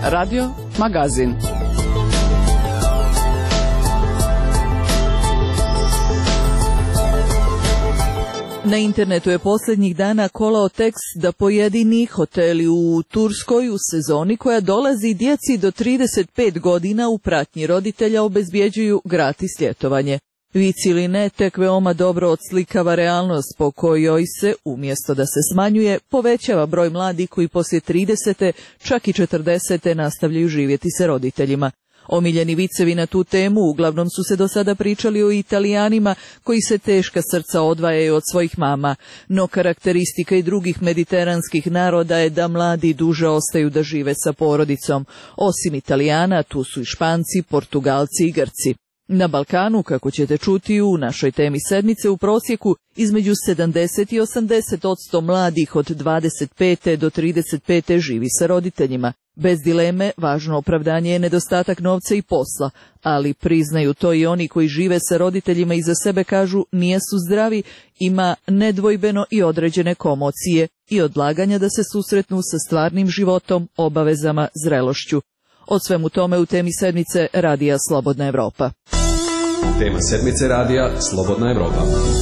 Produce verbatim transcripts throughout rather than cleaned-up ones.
Radio Magazin. Na internetu je posljednjih dana kolao tekst da pojedini hoteli u Turskoj u sezoni koja dolazi djeci do trideset pet godina u pratnji roditelja obezbjeđuju gratis ljetovanje. Vic ili ne, tek veoma dobro odslikava realnost po kojoj se, umjesto da se smanjuje, povećava broj mladih koji poslije tridesete, čak i četrdesete nastavljaju živjeti sa roditeljima. Omiljeni vicevi na tu temu uglavnom su se do sada pričali o Italijanima koji se teška srca odvajaju od svojih mama, no karakteristika i drugih mediteranskih naroda je da mladi duže ostaju da žive sa porodicom. Osim Italijana, tu su i Španci, Portugalci i Grci. Na Balkanu, kako ćete čuti u našoj temi sedmice, u prosjeku između sedamdeset i osamdeset posto mladih od dvadeset pete do trideset pete živi sa roditeljima. Bez dileme, važno opravdanje je nedostatak novca i posla, ali priznaju to i oni koji žive sa roditeljima i za sebe kažu nijesu zdravi, ima nedvojbeno i određene komocije i odlaganja da se susretnu sa stvarnim životom, obavezama, zrelošću. O svemu tome u temi sedmice Radija Slobodna Evropa. Tema sedmice Radija Slobodna Evropa.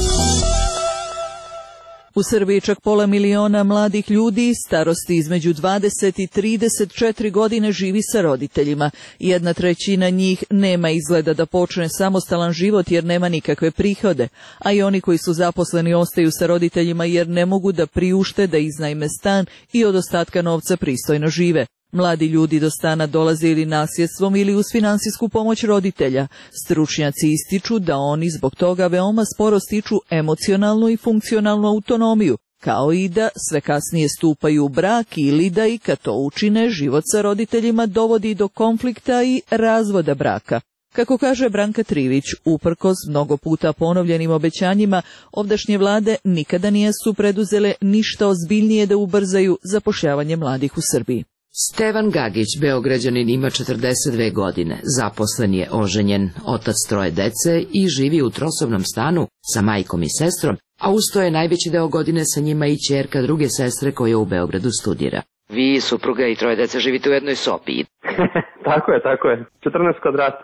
U Srbiji čak pola miliona mladih ljudi starosti između dvadeset i trideset četiri godine živi sa roditeljima. Jedna trećina njih nema izgleda da počne samostalan život jer nema nikakve prihode, a i oni koji su zaposleni ostaju sa roditeljima jer ne mogu da priušte da iznajme stan i od ostatka novca pristojno žive. Mladi ljudi do stana dolaze ili nasljedstvom ili uz finansijsku pomoć roditelja. Stručnjaci ističu da oni zbog toga veoma sporo stiču emocionalnu i funkcionalnu autonomiju, kao i da sve kasnije stupaju u brak ili da i kad to učine, život sa roditeljima dovodi do konflikta i razvoda braka. Kako kaže Branka Trivić, uprkos mnogo puta ponovljenim obećanjima, ovdašnje vlade nikada nisu preduzele ništa ozbiljnije da ubrzaju zapošljavanje mladih u Srbiji. Stevan Gagić, Beograđanin, ima četrdeset dve godine, zaposlen je, oženjen, otac troje dece i živi u trosobnom stanu sa majkom i sestrom, a uz to je najveći deo godine sa njima i ćerka druge sestre koja u Beogradu studira. Vi, supruga i troje dece, živite u jednoj sobi. Tako je, tako je. četrnaest kvadrata.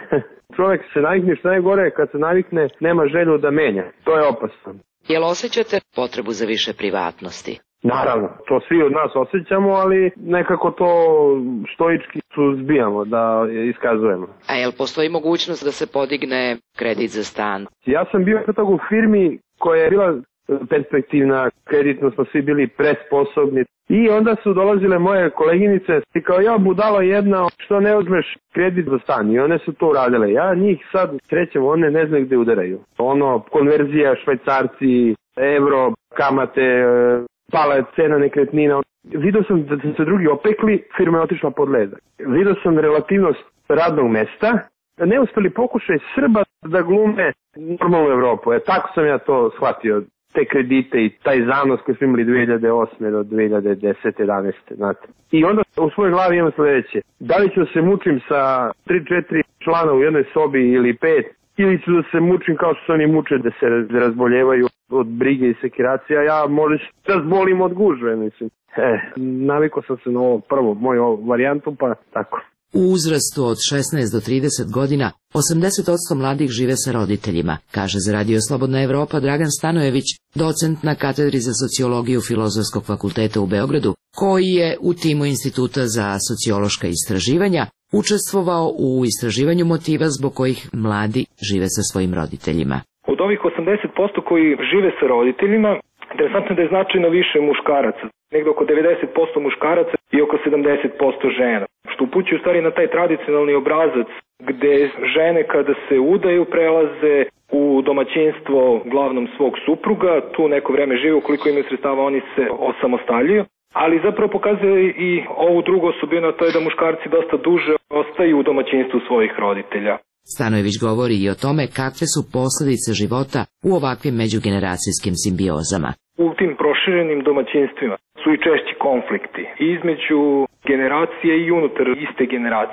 Čovjek se navikne, što najgore, kad se navikne, nema želju da menja. To je opasno. Jel osjećate potrebu za više privatnosti? Naravno, to svi od nas osjećamo, ali nekako to stoički suzbijamo, da iskazujemo. A jel postoji mogućnost da se podigne kredit za stan? Ja sam bio kod u firmi koja je bila perspektivna, kreditno smo svi bili presposobni. I onda su dolazile moje koleginice i kao ja budala jedna, što ne uzmeš kredit za stan, i one su to uradile. Ja njih sad srećem, one ne znaju gde udaraju. Ono, konverzija, švajcarci, evro, kamate, pala je cena nekretnina. Vidio sam da se drugi opekli, firma je otišla pod led. Vidio sam relativnost radnog mesta, neuspeli pokušaj Srba da glume normalnu Evropu. E, tako sam ja to shvatio, te kredite i taj zanos koji smo imali dve hiljade osme do dve hiljade desete jedanaeste. Znate. I onda u svojoj glavi imam sljedeće. Da li ću da se mučim sa tri četiri člana u jednoj sobi ili pet, ili ću da se mučim kao što se oni muče da se razboljevaju od brige i sekiracija, ja možda se razbolim od gužve, mislim. E, navikao sam se na ovo prvo, moju varijantu, pa tako. U uzrastu od šesnaest do trideset godina, osamdeset posto mladih žive sa roditeljima, kaže za Radio Slobodna Evropa Dragan Stanojević, docent na katedri za sociologiju Filozofskog fakulteta u Beogradu, koji je u timu Instituta za sociološka istraživanja učestvovao u istraživanju motiva zbog kojih mladi žive sa svojim roditeljima. Od ovih osamdeset posto koji žive sa roditeljima, interesantno da je značajno više muškaraca, negdje oko devedeset posto muškaraca i oko sedamdeset posto žena, što upućuje u stvari na taj tradicionalni obrazac gde žene kada se udaju prelaze u domaćinstvo glavnom svog supruga, tu neko vreme žive, ukoliko imaju sredstava oni se osamostaljuju, ali zapravo pokazuje i ovu drugu osobinu, to je da muškarci dosta duže ostaju u domaćinstvu svojih roditelja. Stanojević govori i o tome kakve su posljedice života u ovakvim međugeneracijskim simbiozama. U tim proširenim domaćinstvima su i češći konflikti između generacije i unutar iste generacije.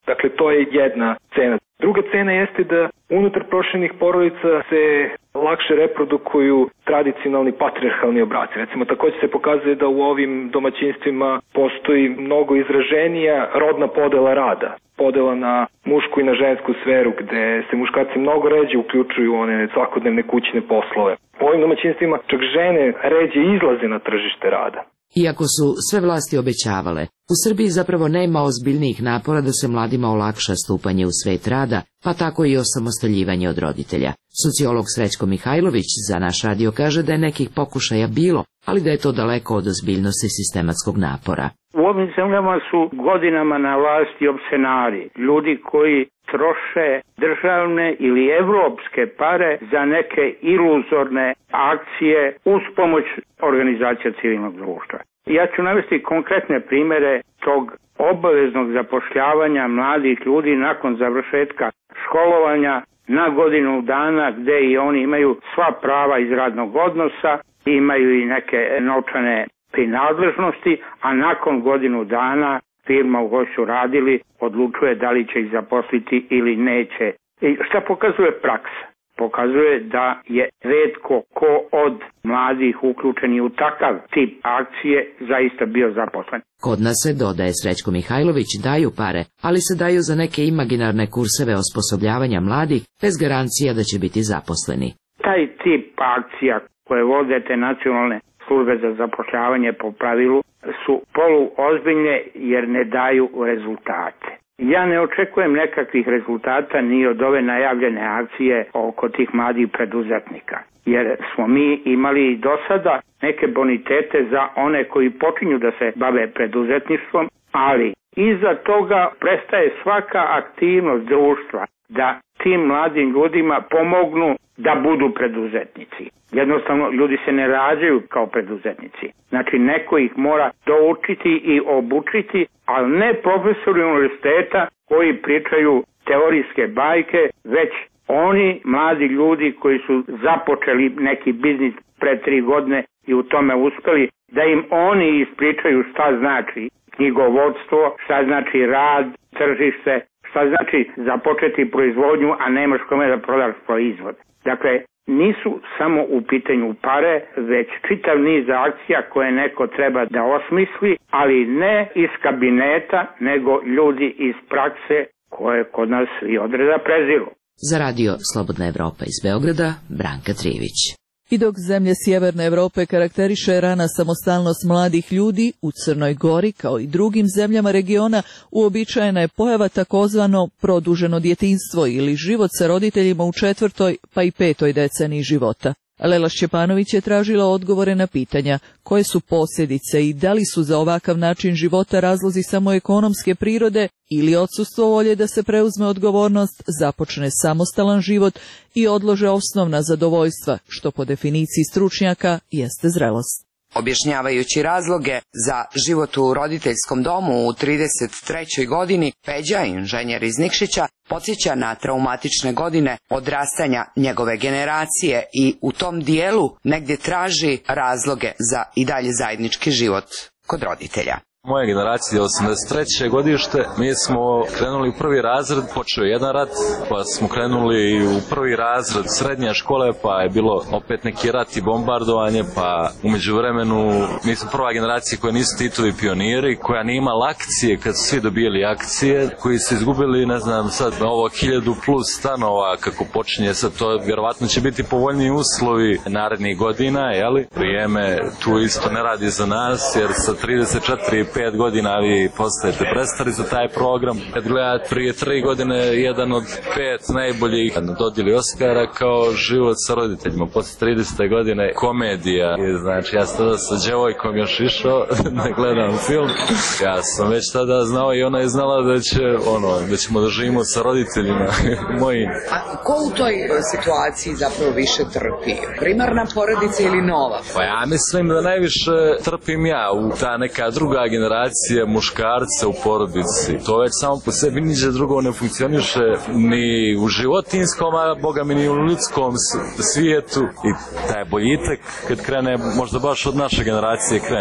Dakle, to je jedna cena. Druga cena jeste da unutar proširenih porodica se lakše reprodukuju tradicionalni patrijarhalni obraci. Recimo, takođe se pokazuje da u ovim domaćinstvima postoji mnogo izraženija rodna podela rada. Podela na mušku i na žensku sferu, gde se muškarci mnogo ređe uključuju u one svakodnevne kućne poslove. U ovim domaćinstvima čak žene ređe izlaze na tržište rada. Iako su sve vlasti obećavale, u Srbiji zapravo nema ozbiljnijih napora da se mladima olakša stupanje u svet rada, pa tako i osamostaljivanje od roditelja. Sociolog Srećko Mihajlović za naš radio kaže da je nekih pokušaja bilo, ali da je to daleko od ozbiljnosti sistematskog napora. U ovim zemljama su godinama na vlasti opsenari, ljudi koji troše državne ili evropske pare za neke iluzorne akcije uz pomoć organizacija civilnog društva. Ja ću navesti konkretne primere tog obaveznog zapošljavanja mladih ljudi nakon završetka školovanja na godinu dana, gde i oni imaju sva prava iz radnog odnosa, imaju i neke novčane prinadležnosti, a nakon godinu dana firma u kojoj su radili odlučuje da li će ih zaposliti ili neće. I šta pokazuje praksa? Pokazuje da je retko ko od mladih uključeni u takav tip akcije zaista bio zaposlen. Kod nas se, dodaje Srećko Mihajlović, daju pare, ali se daju za neke imaginarne kurseve osposobljavanja mladih bez garancija da će biti zaposleni. Taj tip akcija koje vode te nacionalne službe za zapošljavanje po pravilu su poluozbiljne jer ne daju rezultate. Ja ne očekujem nekakvih rezultata ni od ove najavljene akcije oko tih mladih preduzetnika, jer smo mi imali i do sada neke bonitete za one koji počinju da se bave preduzetništvom, ali iza toga prestaje svaka aktivnost društva da tim mladim ljudima pomognu da budu preduzetnici. Jednostavno, ljudi se ne rađaju kao preduzetnici. Znači, neko ih mora doučiti i obučiti, ali ne profesori univerziteta koji pričaju teorijske bajke, već oni mladi ljudi koji su započeli neki biznis pre tri godine i u tome uspeli, da im oni ispričaju šta znači knjigovodstvo, šta znači rad, tržište, šta znači započeti proizvodnju, a nemaš kome da prodaš proizvod. Dakle, nisu samo u pitanju pare, već čitav niz akcija koje neko treba da osmisli, ali ne iz kabineta, nego ljudi iz prakse koje kod nas i odreda preziru. Za radio Slobodna Evropa iz Beograda, Branka Trivić. I dok zemlje Sjeverne Evrope karakteriše rana samostalnost mladih ljudi, u Crnoj Gori, kao i drugim zemljama regiona, uobičajena je pojava takozvano produženo djetinjstvo ili život sa roditeljima u četvrtoj pa i petoj deceniji života. Lela Šćepanović je tražila odgovore na pitanja koje su posljedice i da li su za ovakav način života razlozi samo ekonomske prirode ili odsustvo volje da se preuzme odgovornost, započne samostalan život i odlože osnovna zadovoljstva, što po definiciji stručnjaka jeste zrelost. Objašnjavajući razloge za život u roditeljskom domu u trideset trećoj godini, Peđa, inženjer iz Nikšića, podsjeća na traumatične godine odrastanja njegove generacije i u tom dijelu negdje traži razloge za i dalje zajednički život kod roditelja. Moja generacija je osamdeset treće godište, mi smo krenuli u prvi razred, počeo jedan rat, pa smo krenuli u prvi razred srednje škole, pa je bilo opet neki rat i bombardovanje, pa umeđu vremenu mi smo prva generacija koja nisu Titovi pioniri, koja nije imala akcije kad su svi dobijeli akcije, koji su izgubili, ne znam, sad ovo hiljadu plus stanova kako počinje sad, to vjerovatno će biti povoljniji uslovi narednih godina, jeli? Vrijeme tu isto ne radi za nas, jer sa trideset četiri pet godina vi postajete prestari za taj program. Kad gledate prije tri godine jedan od pet najboljih dodjeli Oskara kao život sa roditeljima. Posle tridesete godine komedija. I znači ja sam tada sa djevojkom još išao da gledam film. Ja sam već tada znao i ona je znala da će ono, da ćemo da živimo sa roditeljima mojim. A ko u toj situaciji zapravo više trpi? Primarna porodica ili nova? Pa ja mislim da najviše trpim ja u ta neka druga generacija muškarca u porodici. To već samo po sebi niđe drugo ne funkcioniše ni u životinskom, a boga mi ni u ljudskom svijetu. I taj boljitak kad krene, možda baš od naše generacije krene.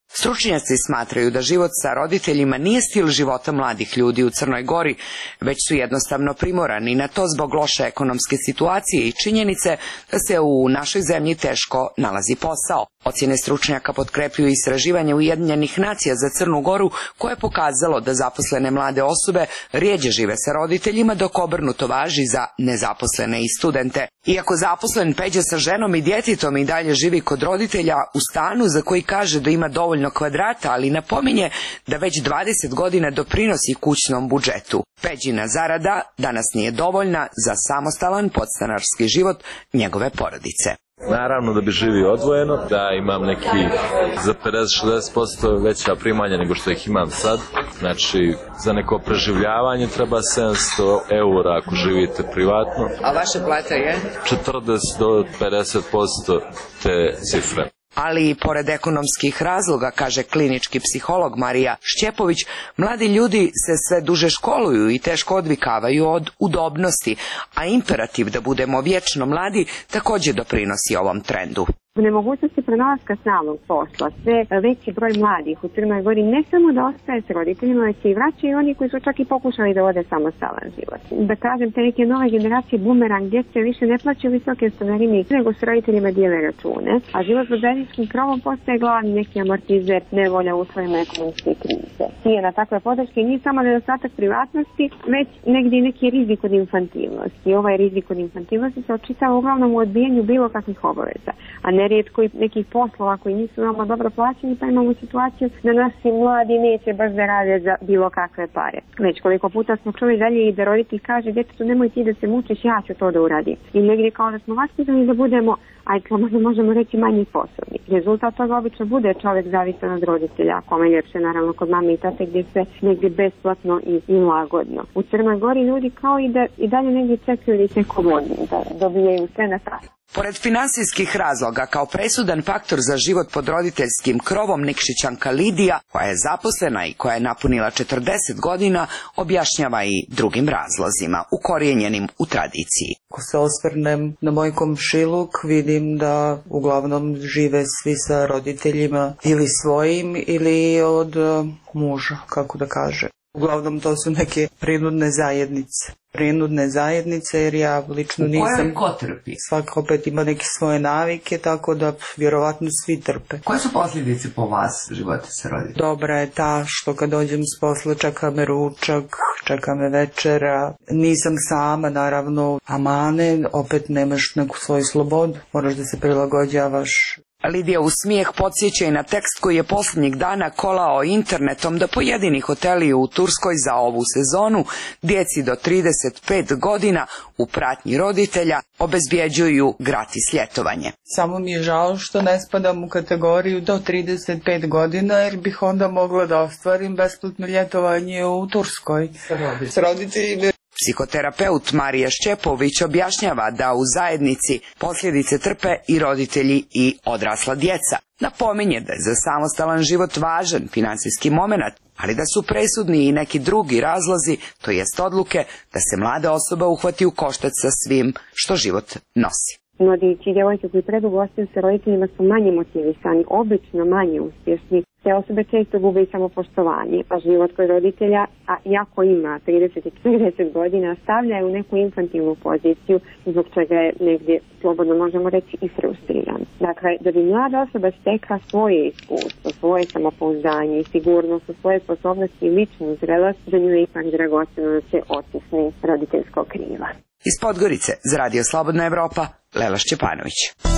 Stručnjaci smatraju da život sa roditeljima nije stil života mladih ljudi u Crnoj Gori, već su jednostavno primorani na to zbog loše ekonomske situacije i činjenice da se u našoj zemlji teško nalazi posao. Ocjene stručnjaka potkrepljuju istraživanje Ujedinjenih nacija za Crnu Goru, koje je pokazalo da zaposlene mlade osobe rjeđe žive sa roditeljima, dok obrnuto važi za nezaposlene i studente. Iako zaposlen Peđa sa ženom i djetetom i dalje živi kod roditelja u stanu za koji kaže da ima dovoljno kvadrata, ali napominje da već dvadeset godina doprinosi kućnom budžetu. Peđina zarada danas nije dovoljna za samostalan podstanarski život njegove porodice. Naravno da bi živio odvojeno, da imam neki za pedeset do šezdeset posto veća primanja nego što ih imam sad. Znači, za neko preživljavanje treba sedamsto eura ako živite privatno. A vaša plata je? četrdeset do pedeset posto te cifre. Ali i pored ekonomskih razloga, kaže klinički psiholog Marija Šćepović, mladi ljudi se sve duže školuju i teško odvikavaju od udobnosti, a imperativ da budemo vječno mladi također doprinosi ovom trendu. U nemogućnosti pronalaska stalnog posla, sve veći broj mladih u Crnoj Gori ne samo da ostaje s roditeljima, već i vraćaju oni koji su čak i pokušali da vode samostalan život. Da kažem, te neke nove generacije bumerang djece više ne plaćaju visoke stanarine, nego s roditeljima dijele račune, a život pod zajedničkim krovom postaje glavni neki amortizer nevolja u svojim ekonomske krize. Cijena takve podrške nije samo nedostatak privatnosti, već negdje i neki rizik od infantilnosti. Ovaj rizik od infantilnosti se očitava uglavnom u odbijanju bilo kakvih obaveza, a nerijetko i nekih poslova koji nisu veoma dobro plaćeni, pa imamo situaciju da naši mladi neće baš da rade za bilo kakve pare. Već koliko puta smo čuli dalje i da roditelj kaže djetetu nemoj ti da se mučiš, ja ću to da uradim. I negdje kao da smo vaspitani da budemo, aj možda možemo reći, manji sposobni. Rezultat toga obično bude čovjek zavisan od roditelja, a kome ljepše naravno kod mame i tate gdje se negdje besplatno i, i lagodno. U Crnoj Gori ljudi kao i da i dalje negdje čekaju da ih neko vodi, da dobijaju sve na tas. Pored finansijskih razloga, kao presudan faktor za život pod roditeljskim krovom, Nikšićanka Lidija, koja je zaposlena i koja je napunila četrdeset godina, objašnjava i drugim razlozima, ukorijenjenim u tradiciji. Ako se osvrnem na moj komšiluk, vidim da uglavnom žive svi sa roditeljima ili svojim ili od muža, kako da kaže. Uglavnom to su neke prinudne zajednice. Prinudne zajednice jer ja lično nisam... Ko trpi? Svako opet ima neke svoje navike, tako da vjerovatno svi trpe. Koje su posljedice po vas života sa roditeljima? Dobra je ta što kad dođem s posla čeka me ručak, čeka me večera. Nisam sama, naravno, amane, opet nemaš neku svoju slobodu, moraš da se prilagođavaš. Lidija u smijeh podsjeća i na tekst koji je posljednjih dana kolao internetom da pojedini hoteli u Turskoj za ovu sezonu djeci do trideset pet godina u pratnji roditelja obezbjeđuju gratis ljetovanje. Samo mi je žao što ne spadam u kategoriju do trideset pet godina jer bih onda mogla da ostvarim besplatno ljetovanje u Turskoj s roditeljima. Psihoterapeut Marija Šćepović objašnjava da u zajednici posljedice trpe i roditelji i odrasla djeca. Napominje da je za samostalan život važan financijski moment, ali da su presudni i neki drugi razlozi, to jest odluke da se mlada osoba uhvati u koštac sa svim što život nosi. Mladići i djevojke koji predugo ostaju sa roditeljima su manje motivisani, obično manje uspješni. Te osobe često gube i samopoštovanje, a život kod roditelja, a iako ima trideset i četrdeset godina, stavlja je u neku infantilnu poziciju, zbog čega je negdje, slobodno možemo reći, i frustriran. Dakle, da bi mlada osoba stekla svoje iskustvo, svoje samopouzdanje i sigurnost u svoje sposobnosti i ličnu zrelost, za nju je ipak dragoceno da se otisne roditeljskog kriva. Iz Podgorice za Radio Slobodna Evropa, Lela Šćepanović.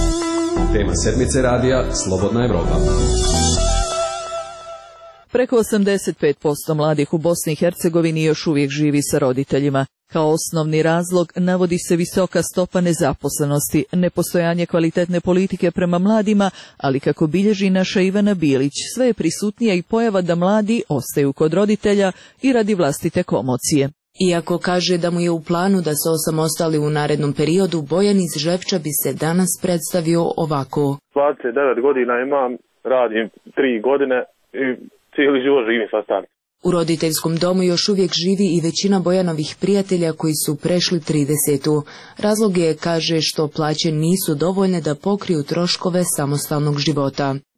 Tema sedmice radija Slobodna Evropa. Preko osamdeset pet posto mladih u Bosni i Hercegovini još uvijek živi sa roditeljima. Kao osnovni razlog navodi se visoka stopa nezaposlenosti, nepostojanje kvalitetne politike prema mladima, ali kako bilježi naša Ivana Bilić, sve je prisutnija i pojava da mladi ostaju kod roditelja i radi vlastite komocije. Iako kaže da mu je u planu da se osamostali u narednom periodu, Bojan iz Ževča bi se danas predstavio ovako. dvadeset devet godina imam, radim tri godine i cijeli život živim sa starcem. U roditeljskom domu još uvijek živi i većina Bojanovih prijatelja koji su prešli tridesetu. Razlog je, kaže, što plaće nisu dovoljne da pokriju troškove samostalnog života.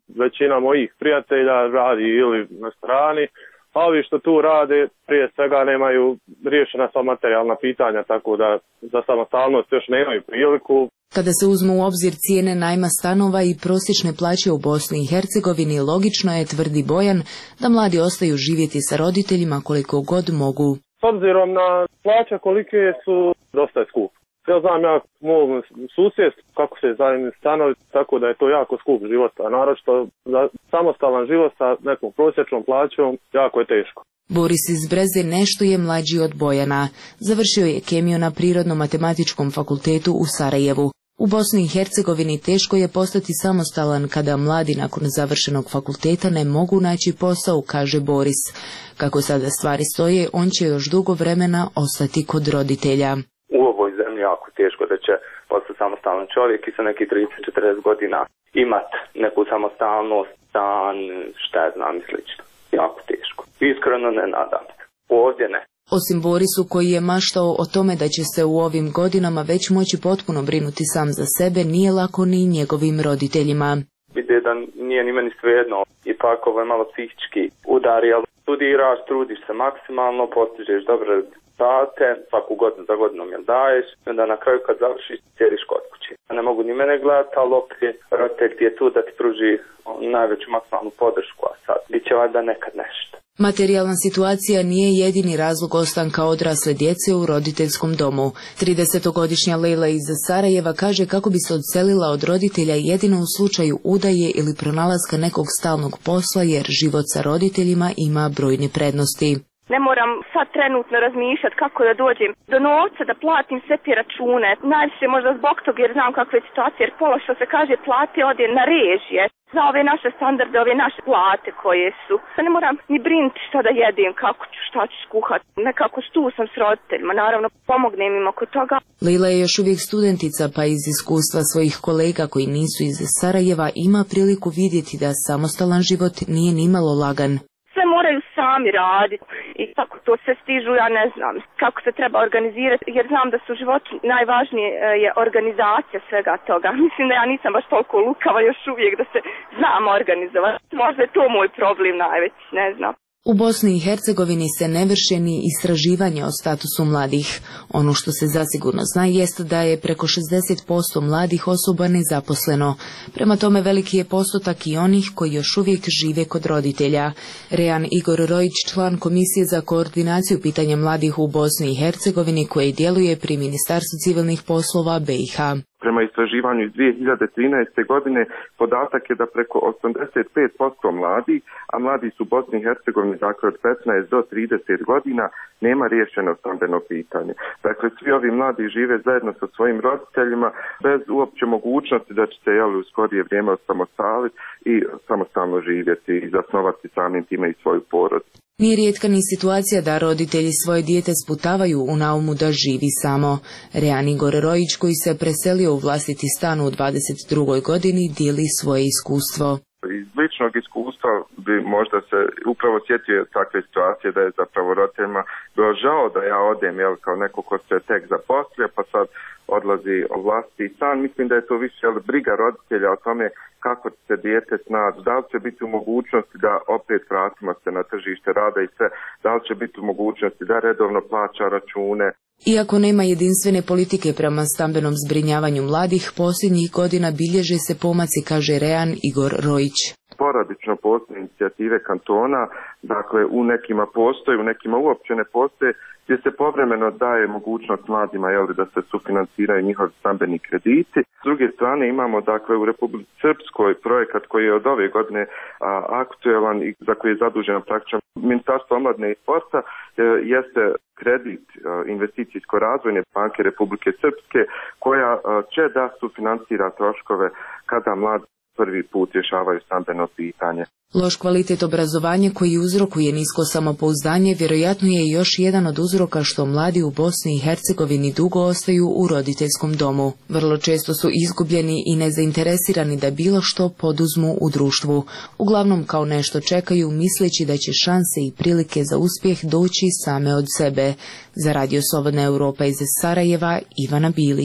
većina mojih prijatelja radi ili na strani, a ovi što tu rade prije svega nemaju riješena sva materijalna pitanja, tako da za samostalnost još nemaju priliku. Kada se uzmu u obzir cijene najma stanova i prosječne plaće u Bosni i Hercegovini, logično je, tvrdi Bojan, da mladi ostaju živjeti sa roditeljima koliko god mogu. S obzirom na plaće kolike su, dosta je skup. Ja znam ja mom susjedstvu kako se zajedno stanovi, tako da je to jako skup život, a naročito za samostalan život sa nekom prosječnom plaćom jako je teško. Boris iz Breze nešto je mlađi od Bojana. Završio je kemiju na Prirodno-matematičkom fakultetu u Sarajevu. U Bosni i Hercegovini teško je postati samostalan kada mladi nakon završenog fakulteta ne mogu naći posao, kaže Boris. Kako sada stvari stoje, on će još dugo vremena ostati kod roditelja. U ovoj zemlji jako teško da će postati samostalan čovjek i sa nekih trideset do četrdeset godina imat neku samostalnost, stan, šta je znam i slično. Jako teško. Iskreno ne nadam se. Ovdje ne. Osim Borisu koji je maštao o tome da će se u ovim godinama već moći potpuno brinuti sam za sebe, nije lako ni njegovim roditeljima. Vide da nije ni meni svejedno. Ipak ovo je malo psihički udar, jel studiraš, trudiš se maksimalno, postižeš dobre rezultate, svaku godinu za godinom jel daješ, i onda na kraju kad završiš sjediš kod kuće. Ne mogu ni mene gledati, ali opet roditelj ti je tu da ti pruži najveću maksimalnu podršku, a sad bit će valjda nekad nešto. Materijalna situacija nije jedini razlog ostanka odrasle djece u roditeljskom domu. tridesetogodišnja Lejla iz Sarajeva kaže kako bi se odselila od roditelja jedino u slučaju udaje ili pronalaska nekog stalnog posla, jer život sa roditeljima ima brojne prednosti. Ne moram sad trenutno razmišljati kako da dođem do novca da platim sve te račune. Najviše možda zbog toga jer znam kakva je situacija, jer pola što se kaže plate ode na režije. Za ove naše standarde, ove naše plate koje su. Ne moram ni brinuti šta da jedem, kako ću, šta ću skuhati. Nekako tu sam s roditeljima, naravno pomognem im oko toga. Lila je još uvijek studentica, pa iz iskustva svojih kolega koji nisu iz Sarajeva ima priliku vidjeti da samostalan život nije nimalo lagan. Sve moraju sami raditi i kako to sve stižu, ja ne znam kako se treba organizirati, jer znam da su u životu najvažnije je organizacija svega toga. Mislim da ja nisam baš toliko lukava još uvijek da se znam organizovati. Možda je to moj problem najveći, ne znam. U Bosni i Hercegovini se ne vrše ni istraživanja o statusu mladih. Ono što se zasigurno zna jest da je preko šezdeset posto mladih osoba nezaposleno. Prema tome veliki je postotak i onih koji još uvijek žive kod roditelja. Rejan Igor Rojić, član Komisije za koordinaciju pitanja mladih u Bosni i Hercegovini koji djeluje pri Ministarstvu civilnih poslova B i H. Prema istraživanju iz dvije hiljade trinaeste. godine podatak je da preko osamdeset pet posto mladih, a mladi su u Bosni i Hercegovini dakle od petnaest do trideset godina, nema riješeno stambeno pitanje. Dakle, svi ovi mladi žive zajedno sa svojim roditeljima bez uopće mogućnosti da će se jel, u skorije vrijeme osamostaliti i samostalno živjeti i zasnovati samim time i svoju porodicu. Nije rijetka ni situacija da roditelji svoje dijete sputavaju u naumu da živi samo. Rejan Igor Rojić, koji se preselio u vlastiti stan u dvadeset drugoj godini, dijeli svoje iskustvo. Iz ličnog iskustva bi možda se upravo sjetio takve situacije da je zapravo roditeljima bilo žao da ja odem jel, kao neko ko se tek zaposlio pa sad odlazi u vlastiti stan. Mislim da je to više jel, briga roditelja o tome kako će se dijete snaći, da li će biti u mogućnosti da opet vratimo se na tržište rada i sve, da li će biti u mogućnosti da redovno plaća račune. Iako nema jedinstvene politike prema stambenom zbrinjavanju mladih, posljednjih godina bilježe se pomaci, kaže Rejan Igor Rojić. Sporadično postoje inicijative kantona, dakle u nekima postoje, u nekima uopće ne postoje, gdje se povremeno daje mogućnost mladima jel, da se sufinanciraju njihovi stambeni krediti. S druge strane imamo dakle u Republici Srpskoj projekat koji je od ove godine a, aktuelan i za koji je zaduženo praktično Ministarstvo omladine i sporta, e, jeste kredit e, investicijsko-razvojne banke Republike Srpske koja e, će da sufinancira troškove kada mladi prvi put rješavaju stambeno pitanje. Loš kvalitet obrazovanja koji uzrokuje nisko samopouzdanje vjerojatno je još jedan od uzroka što mladi u Bosni i Hercegovini dugo ostaju u roditeljskom domu. Vrlo često su izgubljeni i nezainteresirani da bilo što poduzmu u društvu. Uglavnom kao nešto čekaju misleći da će šanse i prilike za uspjeh doći same od sebe. Za Radio Slobodna Europa iz Sarajeva, Ivana Bilić.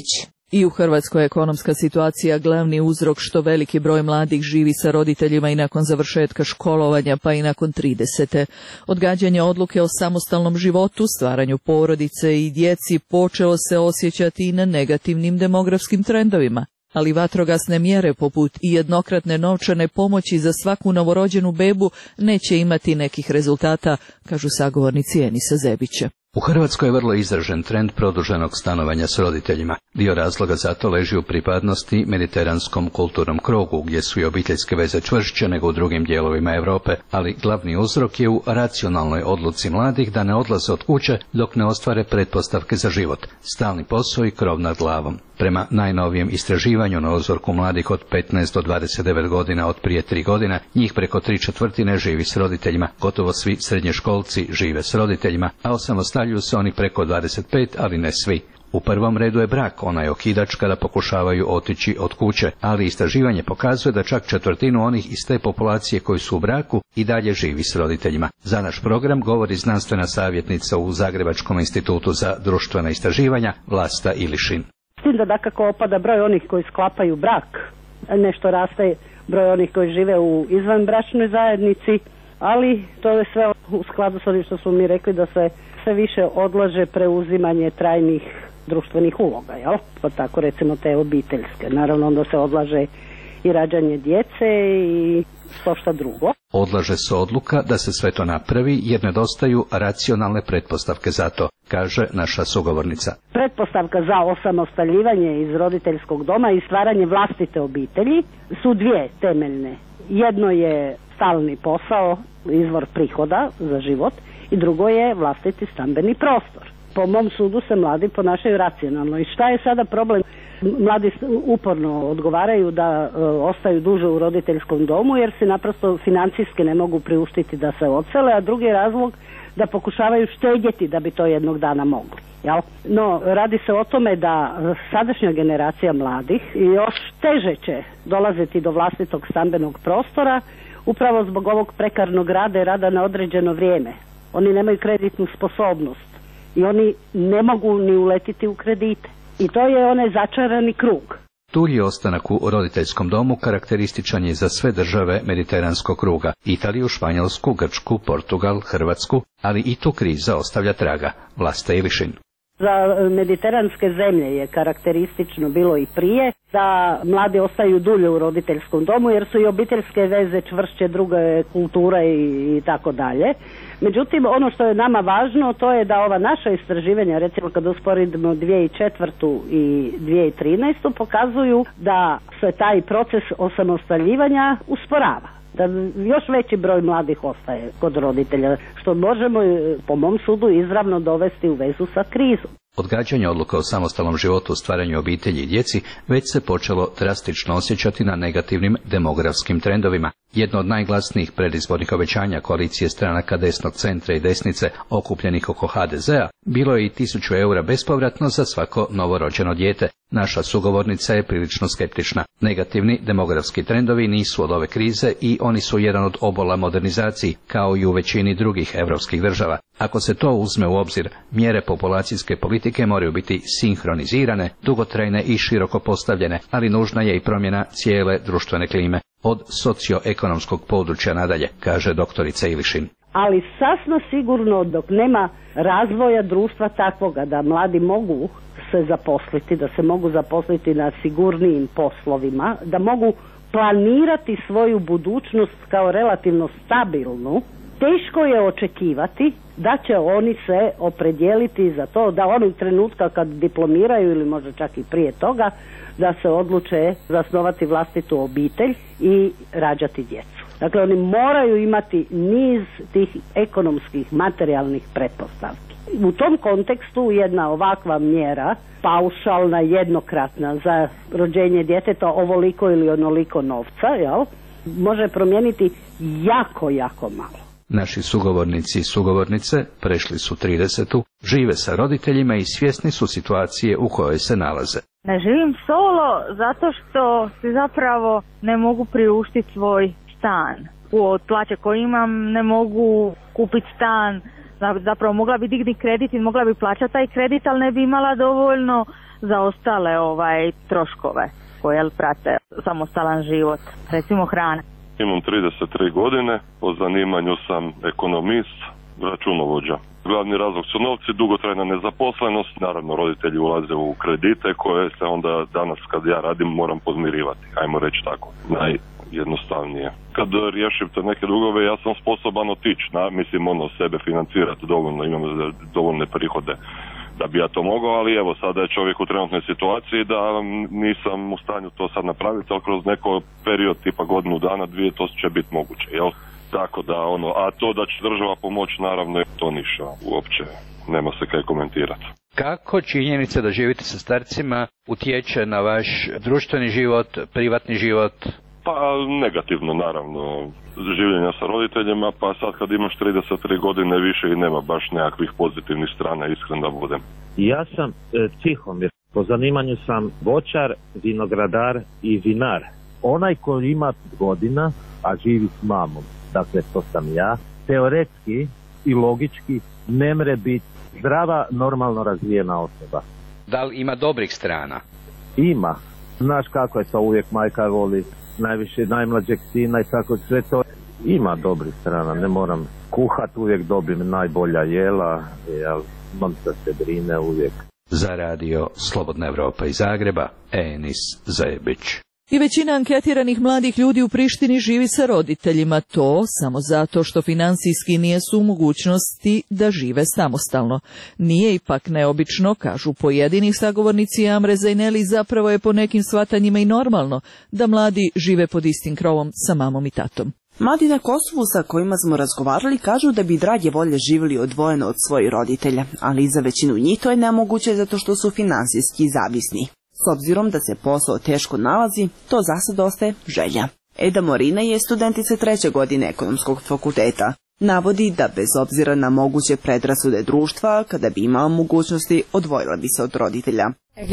I u Hrvatskoj je ekonomska situacija glavni uzrok što veliki broj mladih živi sa roditeljima i nakon završetka školovanja pa i nakon tridesete. Odgađanje odluke o samostalnom životu, stvaranju porodice i djeci počelo se osjećati i na negativnim demografskim trendovima. Ali vatrogasne mjere poput i jednokratne novčane pomoći za svaku novorođenu bebu neće imati nekih rezultata, kažu sagovornici Enisa Zebića. U Hrvatskoj je vrlo izražen trend produženog stanovanja s roditeljima. Dio razloga za to leži u pripadnosti mediteranskom kulturnom krugu, gdje su i obiteljske veze čvršće nego u drugim dijelovima Europe, ali glavni uzrok je u racionalnoj odluci mladih da ne odlaze od kuće dok ne ostvare pretpostavke za život, stalni posao i krov nad glavom. Prema najnovijem istraživanju na uzorku mladih od petnaest do dvadeset devet godina od prije tri godine, njih preko tri četvrtine živi s roditeljima, gotovo svi srednjoškolci žive s roditeljima, a osamostaljuju se oni preko dvadeset pet, ali ne svi. U prvom redu je brak, onaj okidač kada pokušavaju otići od kuće, ali istraživanje pokazuje da čak četvrtinu onih iz te populacije koji su u braku i dalje živi s roditeljima. Za naš program govori znanstvena savjetnica u Zagrebačkom institutu za društvena istraživanja Vlasta Ilišin. S tim da dakako opada broj onih koji sklapaju brak, nešto raste broj onih koji žive u izvanbračnoj zajednici, ali to je sve u skladu s onim što smo mi rekli da se sve više odlaže preuzimanje trajnih društvenih uloga, jel? Pa tako recimo te obiteljske. Naravno onda se odlaže i rađanje djece i što šta drugo. Odlaže se odluka da se sve to napravi jer nedostaju racionalne pretpostavke za to, kaže naša sugovornica. Pretpostavka za osamostaljivanje iz roditeljskog doma i stvaranje vlastite obitelji su dvije temeljne. Jedno je stalni posao, izvor prihoda za život, i drugo je vlastiti stambeni prostor. Po mom sudu se mladi ponašaju racionalno. I šta je sada problem? Mladi uporno odgovaraju da e, ostaju duže u roditeljskom domu jer se naprosto financijski ne mogu priuštiti da se odsele, a drugi je razlog da pokušavaju štedjeti da bi to jednog dana mogli. Jel? No, radi se o tome da sadašnja generacija mladih još teže će dolaziti do vlastitog stambenog prostora upravo zbog ovog prekarnog rada i rada na određeno vrijeme. Oni nemaju kreditnu sposobnost i oni ne mogu ni uletiti u kredite. I to je onaj začarani krug. Dulji ostanak u roditeljskom domu karakterističan je za sve države mediteranskog kruga, Italiju, Španjolsku, Grčku, Portugal, Hrvatsku, ali i tu kriza ostavlja traga. Vlasta Ilišin. Za mediteranske zemlje je karakteristično bilo i prije da mladi ostaju dulje u roditeljskom domu jer su i obiteljske veze čvršće, druge kulture i, i tako dalje. Međutim, ono što je nama važno to je da ova naša istraživanja, recimo kad usporedimo dvije tisuće četvrtu i dvije tisuće trinaestu pokazuju da se taj proces osamostaljivanja usporava. Da još veći broj mladih ostaje kod roditelja, što možemo po mom sudu izravno dovesti u vezu sa krizom. Odgađanje odluka o samostalnom životu, stvaranju obitelji i djeci već se počelo drastično osjećati na negativnim demografskim trendovima. Jedno od najglasnijih predizbornih obećanja koalicije stranaka desnog centra i desnice okupljenih oko ha de zea bilo je i tisuću eura bespovratno za svako novorođeno dijete. Naša sugovornica je prilično skeptična. Negativni demografski trendovi nisu od ove krize i oni su jedan od obola modernizaciji, kao i u većini drugih europskih država. Ako se to uzme u obzir, mjere populacijske politike moraju biti sinhronizirane, dugotrajne i široko postavljene, ali nužna je i promjena cijele društvene klime, od socioekonomskog područja nadalje, kaže doktorica Ilišin. Ali sasvim sigurno dok nema razvoja društva takvoga da mladi mogu se zaposliti, da se mogu zaposliti na sigurnijim poslovima, da mogu planirati svoju budućnost kao relativno stabilnu, teško je očekivati da će oni se opredijeliti za to da onog trenutka kad diplomiraju ili možda čak i prije toga da se odluče zasnovati vlastitu obitelj i rađati djecu. Dakle, oni moraju imati niz tih ekonomskih, materijalnih pretpostavki. U tom kontekstu jedna ovakva mjera, paušalna, jednokratna za rođenje djeteta ovoliko ili onoliko novca, jel, može promijeniti jako, jako malo. Naši sugovornici i sugovornice prešli su tridesetu, žive sa roditeljima i svjesni su situacije u kojoj se nalaze. Ne živim solo zato što si zapravo ne mogu priuštiti svoj stan. Od plaće koju imam ne mogu kupiti stan, zapravo mogla bi dignuti kredit i mogla bi plaćati taj kredit, ali ne bi imala dovoljno za ostale ovaj troškove koje prate samostalan život, recimo hrana. Imam trideset tri godine, po zanimanju sam ekonomist, računovođa. Glavni razlog su novci, dugotrajna nezaposlenost, naravno roditelji ulaze u kredite koje se onda danas kad ja radim moram podmirivati, ajmo reći tako, najjednostavnije. Kad riješim te neke dugove ja sam sposoban otići, na, mislim ono sebe financirati dovoljno, imam dovoljne prihode da bi ja to mogao, ali evo sada je čovjek u trenutnoj situaciji da nisam u stanju to sad napraviti, ali kroz neko period tipa godinu dana, dvije, to će biti moguće, jel? Tako da ono, a to da će država pomoći naravno je to ništa, uopće nema se kaj komentirati. Kako činjenica da živite sa starcima utječe na vaš društveni život, privatni život? Pa negativno naravno, življenja sa roditeljima, pa sad kad imaš trideset tri godine više i nema baš nekakvih pozitivnih strana, iskren da budem. Ja sam e, Tihomir, po zanimanju sam voćar, vinogradar i vinar. Onaj koji ima godina, a živi s mamom, dakle to sam ja, teoretski i logički ne mre biti zdrava, normalno razvijena osoba. Da li ima dobrih strana? Ima. Znaš kako je to, uvijek majka voli najviše najmlađeg sina i tako sve to. Ima dobrih strana, ne moram kuhat, uvijek dobim najbolja jela, jel, imam da se brine uvijek. Za radio Slobodna Evropa iz Zagreba, Enis Zajebić. I većina anketiranih mladih ljudi u Prištini živi sa roditeljima, to samo zato što financijski nisu u mogućnosti da žive samostalno. Nije ipak neobično, kažu pojedini sagovornici Amre Zajneli, zapravo je po nekim shvatanjima i normalno da mladi žive pod istim krovom sa mamom i tatom. Mladi na Kosovu sa kojima smo razgovarali kažu da bi drage volje živjeli odvojeno od svojih roditelja, ali za većinu njih to je nemoguće zato što su finansijski zavisni. S obzirom da se posao teško nalazi, to za sad ostaje želja. Eda Morina je studentica treće godine ekonomskog fakulteta. Navodi da bez obzira na moguće predrasude društva, kada bi imala mogućnosti, odvojila bi se od roditelja.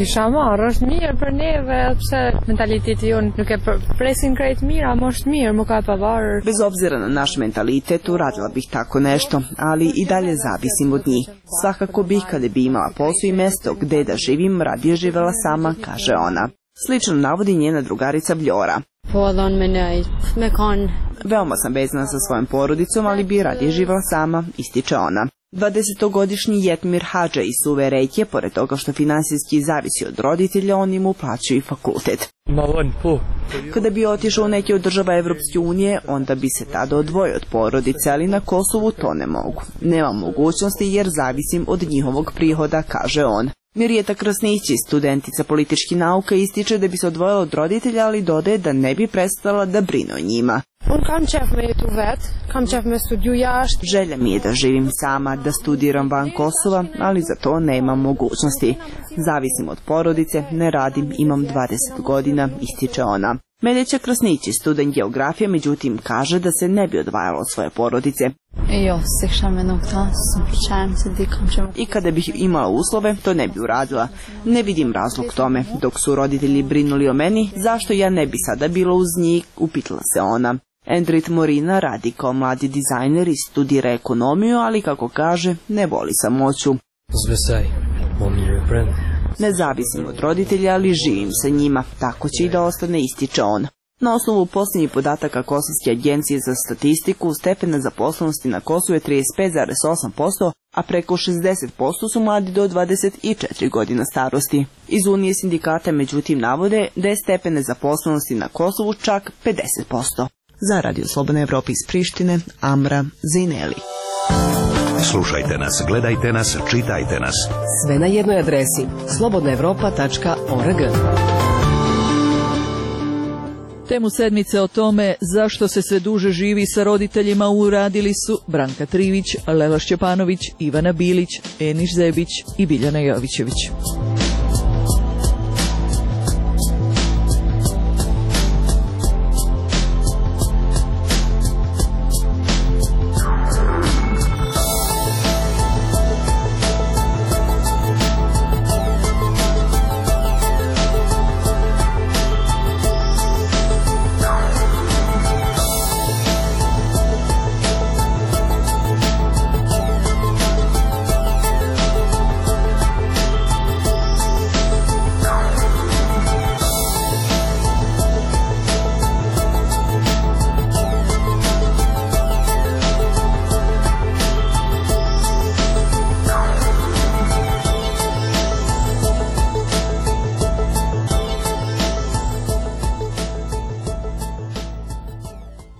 Bez obzira na naš mentalitet, uradila bih tako nešto, ali i dalje zavisim od njih. Svakako bih, kada bi imala posao i mjesto gde da živim, radije živela sama, kaže ona. Slično navodi njena drugarica Vljora. Veoma sam vezana sa svojom porodicom, ali bi radije živela sama, ističe ona. dvadesetogodišnji Jetmir Hadža iz Suve Rejke, pored toga što finansijski zavisi od roditelja, oni mu plaćaju fakultet. Kada bi otišao u neke od država Evropske unije, onda bi se tada odvojio od porodice, ali na Kosovu to ne mogu. Nemam mogućnosti jer zavisim od njihovog prihoda, kaže on. Mirjeta Krasnići, studentica političkih nauka, ističe da bi se odvojila od roditelja, ali dodaje da ne bi prestala da brine o njima. Želja mi je da živim sama, da studiram van Kosova, ali za to nemam mogućnosti. Zavisim od porodice, ne radim, imam dvadeset godina, ističe ona. Meljeća Krasnići, student geografije, međutim kaže da se ne bi odvajala od svoje porodice. I kada bih imala uslove, to ne bi uradila. Ne vidim razlog tome. Dok su roditelji brinuli o meni, zašto ja ne bi sada bila uz njih, upitala se ona. Endrit Morina radi kao mladi dizajner i studira ekonomiju, ali kako kaže, ne voli samoću. Ne zavisim od roditelja, ali živim sa njima. Tako će i da ostane, ističe on. Na osnovu posljednjih podataka Kosovske agencije za statistiku, stepen nezaposlenosti na Kosovu je trideset pet zarez osam posto, a preko šezdeset posto su mladi do dvadeset četiri godina starosti. Iz Unije sindikata međutim navode da je stepen nezaposlenosti na Kosovu čak pedeset posto. Za Radio Slobodna Evropa iz Prištine, Amra Zajneli. Slušajte nas, gledajte nas, čitajte nas. Sve na jednoj adresi slobodna evropa tačka org. Temu sedmice o tome zašto se sve duže živi sa roditeljima uradili su Branka Trivić, Lela Šćepanović, Ivana Bilić, Eniš Zebić i Biljana Jovićević.